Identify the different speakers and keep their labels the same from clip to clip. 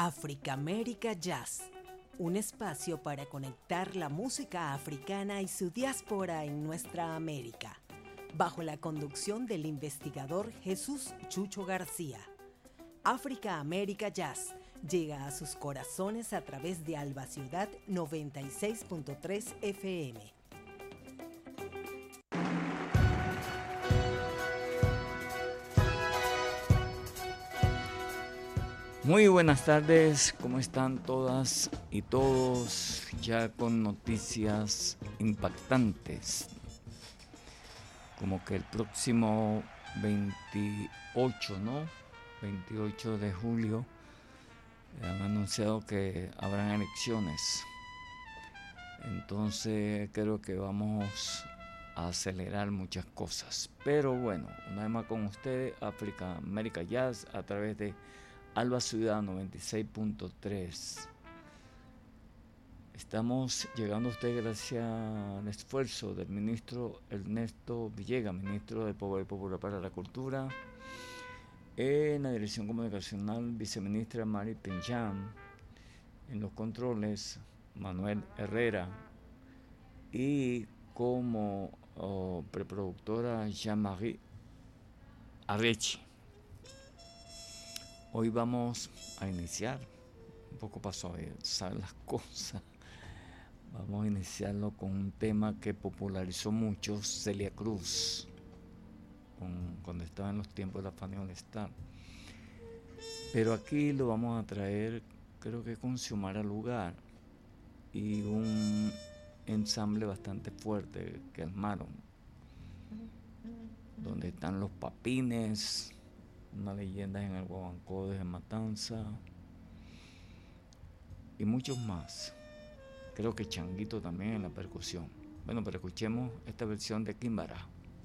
Speaker 1: África América Jazz, un espacio para conectar la música africana y su diáspora en nuestra América, bajo la conducción del investigador Jesús Chucho García. África América Jazz llega a sus corazones a través de Alba Ciudad 96.3 FM.
Speaker 2: Muy buenas tardes, ¿cómo están todas y todos? Ya con noticias impactantes, como que el próximo 28, 28 de julio han anunciado que habrán elecciones. Entonces creo que vamos a acelerar muchas cosas. Pero bueno, una vez más con ustedes, África América Jazz a través de Alba Ciudad 96.3. Estamos llegando a usted gracias al esfuerzo del ministro Ernesto Villegas, ministro de Poder Popular para la Cultura, en la dirección comunicacional, viceministra Mari Pinjam, en los controles, Manuel Herrera, y como preproductora Jean-Marie Arrechi. Hoy vamos a iniciar, un poco para suavizar las cosas, vamos a iniciarlo con un tema que popularizó mucho Celia Cruz, cuando estaba en los tiempos de la Fanny All Star. Pero aquí lo vamos a traer, creo que con Xiomara Lugar y un ensamble bastante fuerte que armaron, donde están los Papines, una leyenda en el Guaguancó de Matanza y muchos más. Creo que Changuito también en la percusión. Bueno, pero escuchemos esta versión de Kimbara.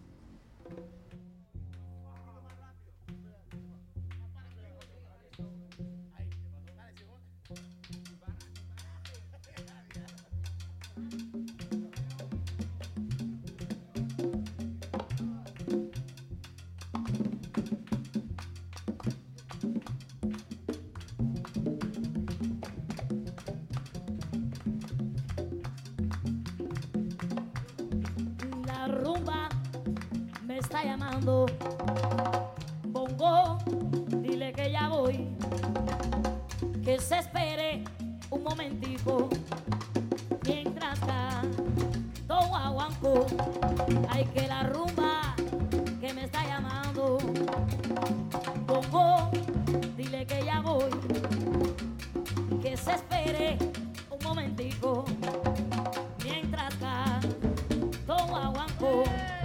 Speaker 3: Está llamando Bongo, dile que ya voy, que se espere un momentico mientras canto guaguancó. Ay, que la rumba que me está llamando Bongo, dile que ya voy, que se espere un momentico mientras canto guaguancó.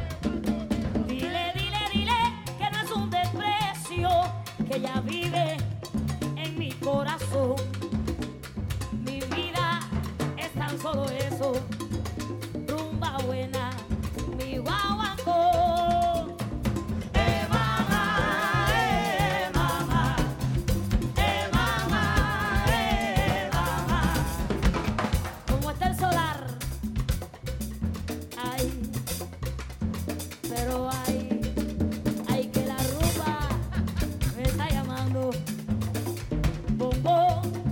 Speaker 3: Que ella vive en mi corazón. Mi vida es tan solo eso, rumba buena, mi guaguancó. Mamá, mamá, mamá, mamá. Como está el solar, ay, pero ay. Bongo,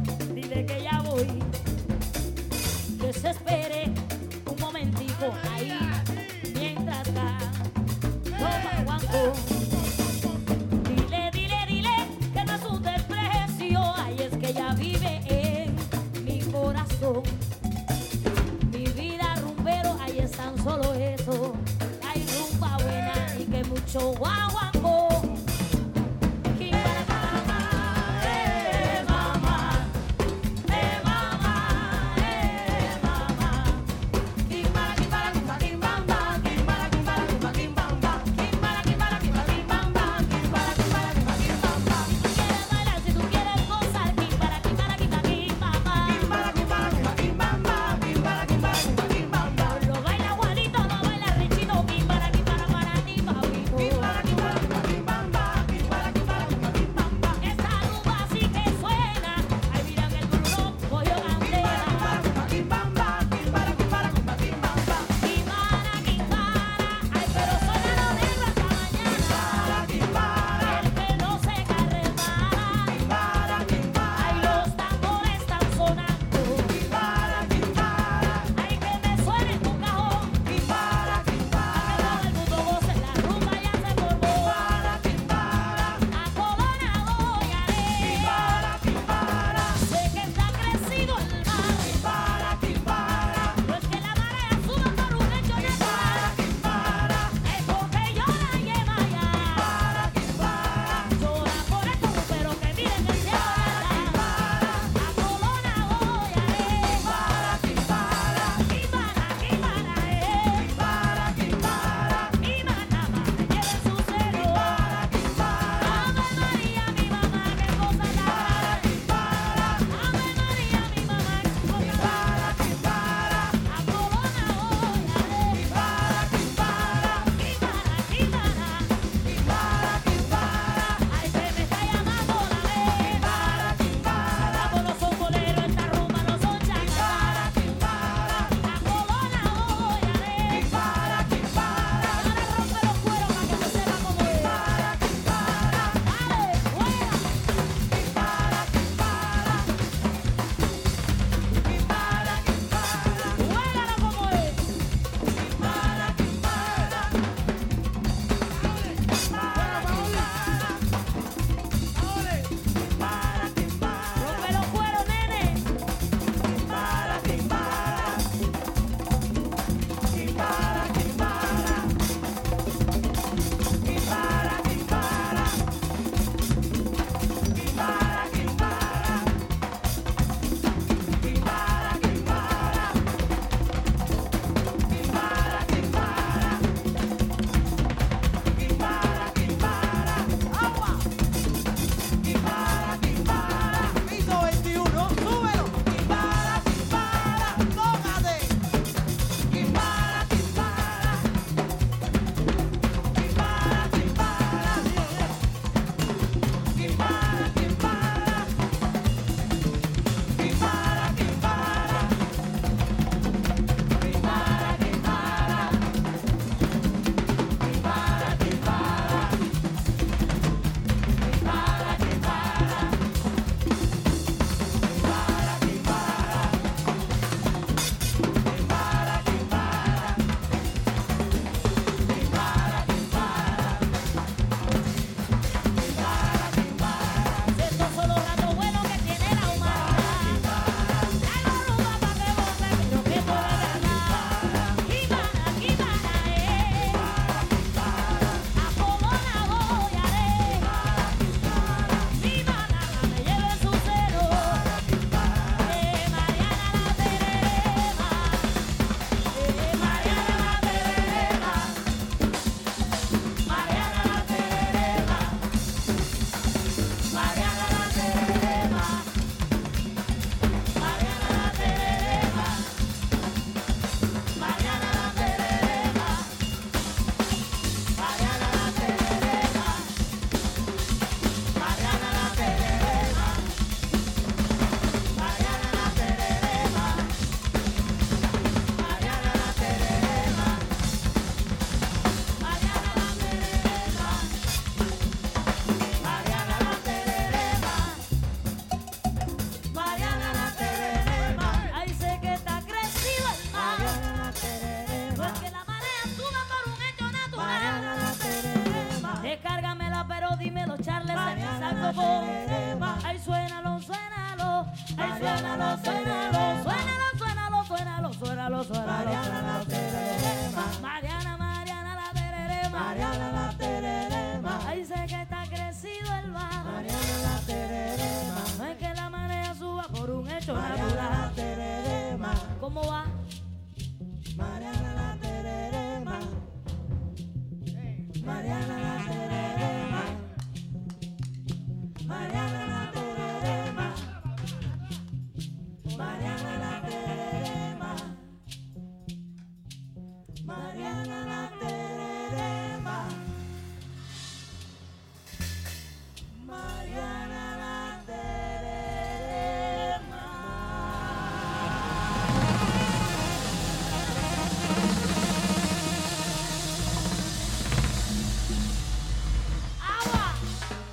Speaker 3: Mariana la tererema. Suénalo, suénalo, suénalo, suénalo, suénalo. Mariana la tererema. Mariana, Mariana la tererema. Mariana la tererema. Ahí sé que está crecido el mar. Mariana la tererema. No es que la marea suba por un hecho natural. Mariana la tererema. ¿Cómo va? Mariana la tererema. Mariana la tererema. Mariana la tererema. Mariana la tererema. Mariana la tererema. Mariana la tererema. ¡Agua!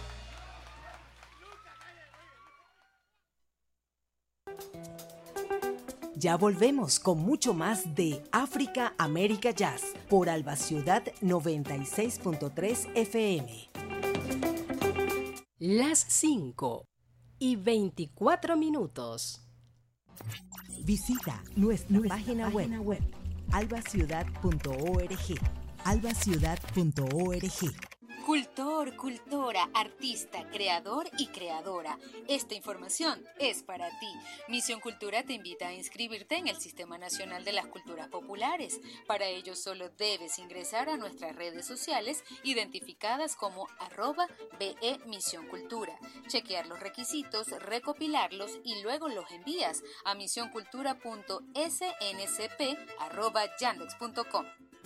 Speaker 1: Ya volvemos con mucho más de África América Jazz por Alba Ciudad 96.3 FM.
Speaker 4: Las 5:24.
Speaker 1: Visita nuestra página web albaciudad.org. albaciudad.org.
Speaker 5: Cultor, cultora, artista, creador y creadora. Esta información es para ti. Misión Cultura te invita a inscribirte en el Sistema Nacional de las Culturas Populares. Para ello solo debes ingresar a nuestras redes sociales identificadas como @BE Misión Cultura, chequear los requisitos, recopilarlos y luego los envías a misioncultura.snsp@yandex.com.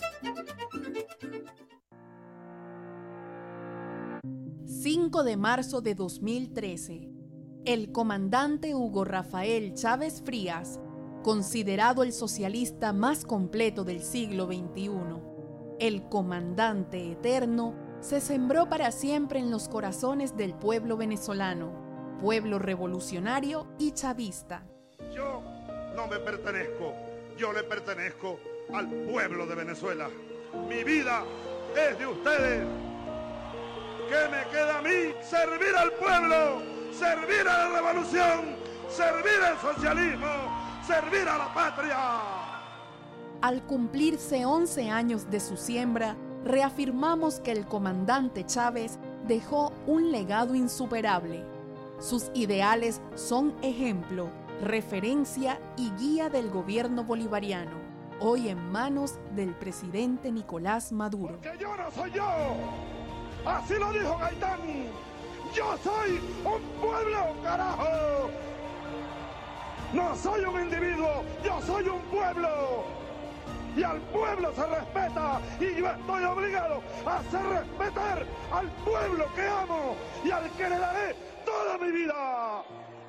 Speaker 6: 5 de marzo de 2013, el comandante Hugo Rafael Chávez Frías, considerado el socialista más completo del siglo XXI, el comandante eterno, se sembró para siempre en los corazones del pueblo venezolano, pueblo revolucionario y chavista.
Speaker 7: Yo no me pertenezco, yo le pertenezco al pueblo de Venezuela. Mi vida es de ustedes. ¿Qué me queda a mí? Servir al pueblo, servir a la revolución, servir al socialismo, servir a la patria.
Speaker 6: Al cumplirse 11 años de su siembra, reafirmamos que el comandante Chávez dejó un legado insuperable. Sus ideales son ejemplo, referencia y guía del gobierno bolivariano, hoy en manos del presidente Nicolás Maduro.
Speaker 7: Que yo no soy yo. Así lo dijo Gaitán. Yo soy un pueblo, carajo. No soy un individuo, yo soy un pueblo. Y al pueblo se respeta. Y yo estoy obligado a hacer respetar al pueblo que amo y al que le daré toda mi vida.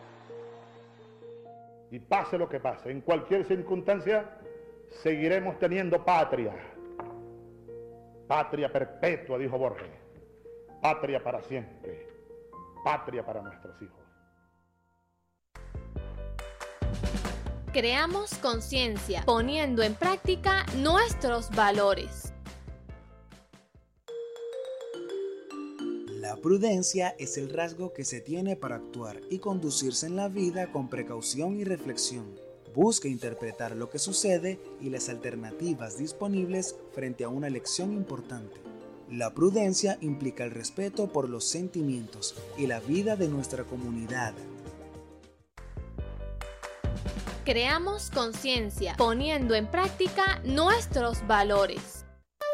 Speaker 7: Y pase lo que pase, en cualquier circunstancia, seguiremos teniendo patria. Patria perpetua, dijo Borges. Patria para siempre, patria para nuestros hijos.
Speaker 8: Creamos conciencia, poniendo en práctica nuestros valores.
Speaker 9: La prudencia es el rasgo que se tiene para actuar y conducirse en la vida con precaución y reflexión. Busca interpretar lo que sucede y las alternativas disponibles frente a una elección importante. La prudencia implica el respeto por los sentimientos y la vida de nuestra comunidad.
Speaker 8: Creamos conciencia, poniendo en práctica nuestros valores.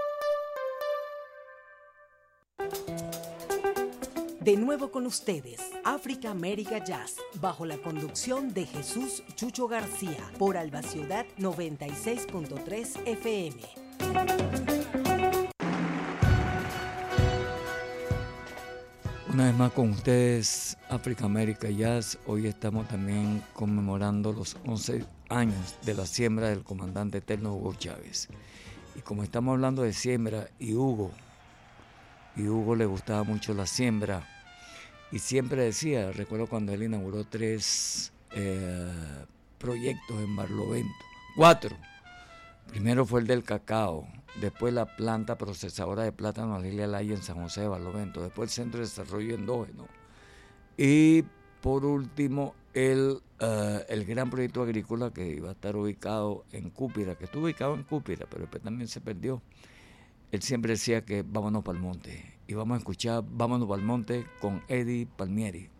Speaker 1: De nuevo con ustedes, África América Jazz, bajo la conducción de Jesús Chucho García, por Alba Ciudad 96.3 FM.
Speaker 2: Una vez más con ustedes, África América Jazz. Hoy estamos también conmemorando los 11 años de la siembra del comandante eterno Hugo Chávez. Y como estamos hablando de siembra y Hugo le gustaba mucho la siembra, y siempre decía, recuerdo cuando él inauguró 3 proyectos en Barlovento, 4. Primero fue el del cacao, después la planta procesadora de plátano Alilia Laya en San José de Barlovento, después el Centro de Desarrollo Endógeno y por último el gran proyecto agrícola que iba a estar ubicado en Cúpira, que estuvo ubicado en Cúpira, pero después también se perdió. Él siempre decía que vámonos para el monte. Y vamos a escuchar Vámonos para el monte con Eddie Palmieri.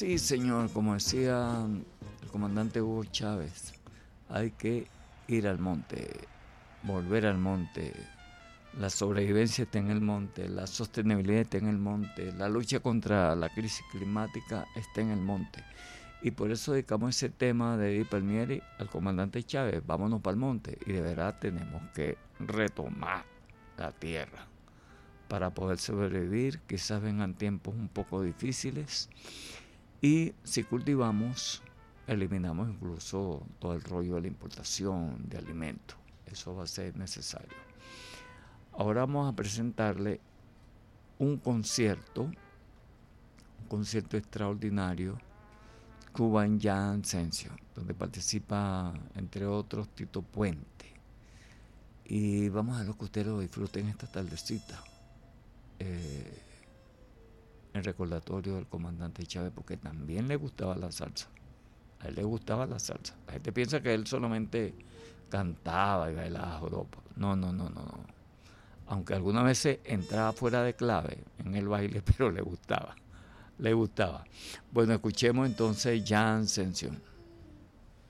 Speaker 2: Sí, señor, como decía el comandante Hugo Chávez, hay que ir al monte, volver al monte. La sobrevivencia está en el monte, la sostenibilidad está en el monte, la lucha contra la crisis climática está en el monte. Y por eso dedicamos ese tema de Eddie Palmieri al comandante Chávez, vámonos para el monte. Y de verdad tenemos que retomar la tierra para poder sobrevivir. Quizás vengan tiempos un poco difíciles. Y si cultivamos, eliminamos incluso todo el rollo de la importación de alimentos. Eso va a ser necesario. Ahora vamos a presentarle un concierto extraordinario, Cuban Jam Session, donde participa, entre otros, Tito Puente. Y vamos a lo que ustedes lo disfruten esta tardecita, en recordatorio del comandante Chávez, porque también le gustaba la salsa. A él le gustaba la salsa. La gente piensa que él solamente cantaba y bailaba joropo. No. Aunque algunas veces entraba fuera de clave en el baile, pero le gustaba. Bueno, escuchemos entonces Jam Session.